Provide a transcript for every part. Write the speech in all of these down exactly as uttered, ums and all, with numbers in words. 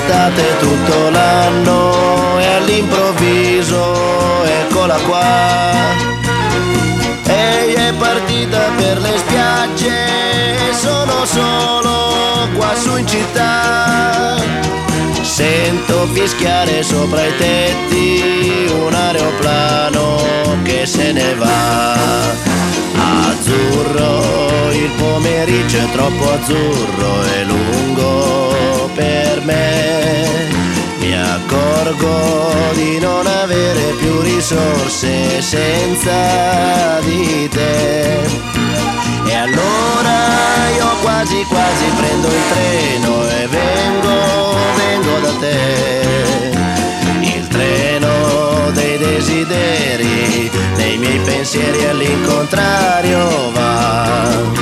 estate tutto l'anno e all'improvviso eccola qua. Ehi, è partita per le spiagge e sono solo qua su in città. Sento fischiare sopra i tetti un aeroplano che se ne va. Azzurro, il pomeriggio è troppo azzurro e lungo per me. Mi accorgo di non avere più risorse senza di te. E allora io quasi quasi prendo il treno e vengo, vengo da te. Il treno dei desideri, nei miei pensieri all'incontrario va.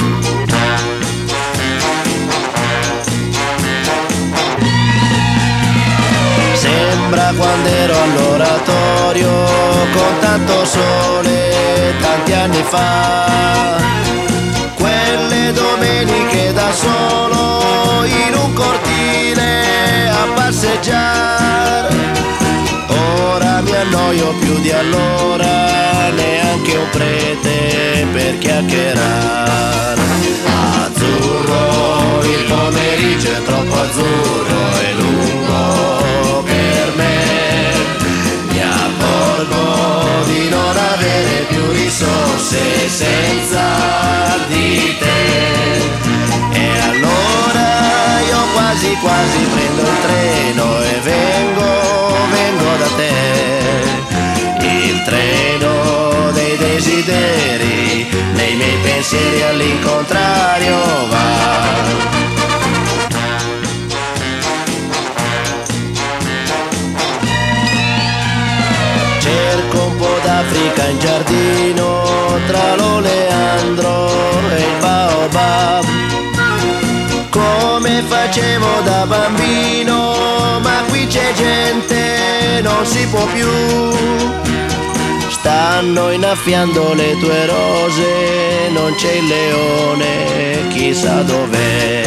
Sembra quando ero all'oratorio con tanto sole tanti anni fa. Quelle domeniche da solo in un cortile a passeggiare. Ora mi annoio più di allora, neanche un prete per chiacchierare. Azzurro, il pomeriggio è troppo azzurro e lungo per me. Mi accorgo di non avere più risorse senza di te. E allora io quasi quasi prendo il treno e vengo, vengo da te. Il treno dei desideri, nei miei pensieri all'incontrario va. Cerco un po' d'Africa in giardino, tra l'oleandro e il baobab, come facevo da bambino, ma qui c'è gente, non si può più. Stanno innaffiando le tue rose, non c'è il leone, chissà dov'è.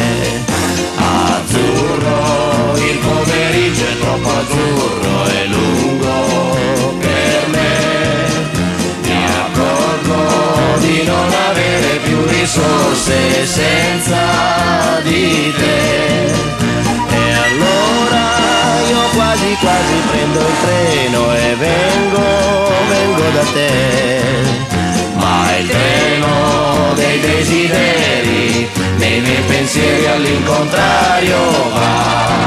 Azzurro, il pomeriggio è troppo azzurro e lungo per me. Mi accorgo di non avere più risorse senza di te. E allora io quasi quasi prendo il treno e vengo, vengo da te. Ma il treno dei desideri, nei miei pensieri all'incontrario va.